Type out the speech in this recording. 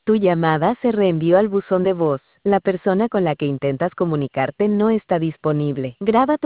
Tu llamada se reenvió al buzón de voz. La persona con la que intentas comunicarte no está disponible. Graba tu